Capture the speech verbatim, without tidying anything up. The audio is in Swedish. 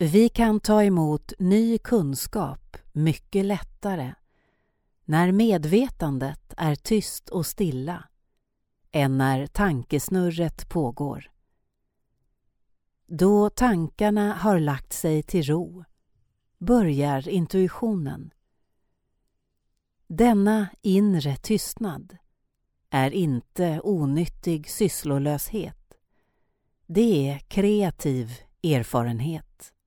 Vi kan ta emot ny kunskap mycket lättare när medvetandet är tyst och stilla än när tankesnurret pågår. Då tankarna har lagt sig till ro börjar intuitionen. Denna inre tystnad är inte onyttig sysslolöshet. Det är kreativ erfarenhet.